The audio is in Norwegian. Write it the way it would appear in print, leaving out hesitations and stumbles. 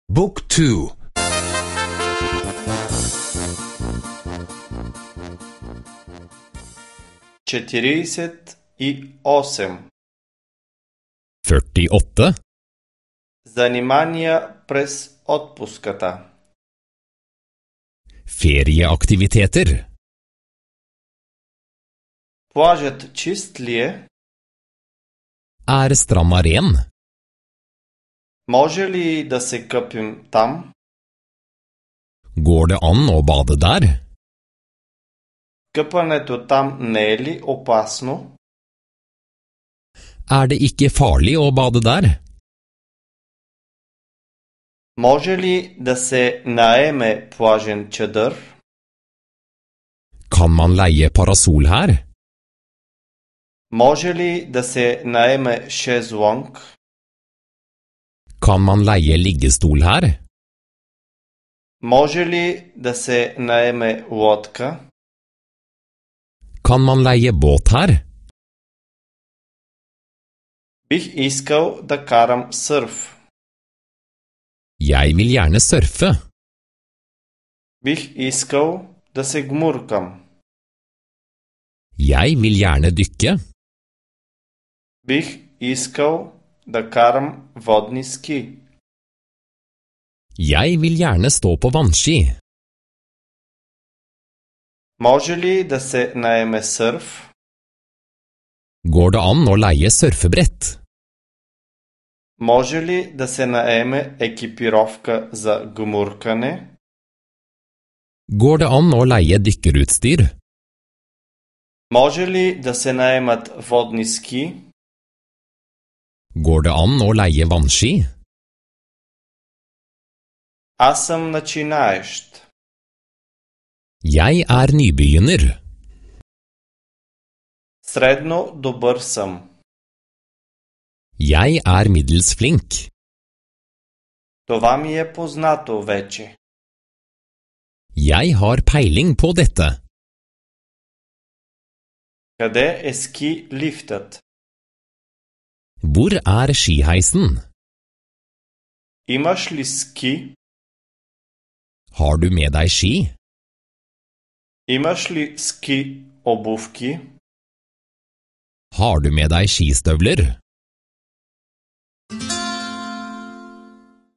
Book 2. 48. 48. Занимания през отпуската. Ferieaktiviteter. Плажът чист ли е? Stranda ren? Може ли да се къпим там? Går det an å bade der? Къпането там не е ли опасно? Det ikke farlig å bade der? Може ли да се наеме плажен чадър? Kan man leie parasol her? Може ли да се наеме шезлонг? Kan man leie liggestol her? Може ли да се наеме лодка? Kan man leie båt her? Бих искал да карам сърф. Jeg vil gjerne surfe. Бих искал да се гмуркам. Jeg vil gjerne dykke. Бих искал да карам водни ски. Jeg vil gjerne stå på vannski. Може ли да се наеме сърф? Går det an å leie surfebrett? Може ли да се наеме екипировка за гмуркане? Går det an å leie dykkerutstyr? Може ли да се наемат водни ски? Går det an å leie vannski? Аз съм начинаещ. Jeg nybegynner. Средно добър съм. Jeg middels flink. Това ми е познато вече. Jeg har peiling på dette. Къде е ски лифтът? Hvor skiheisen? Имаш ли ски? Har du med deg ski? Имаш ли ски обувки? Har du med deg skistøvler?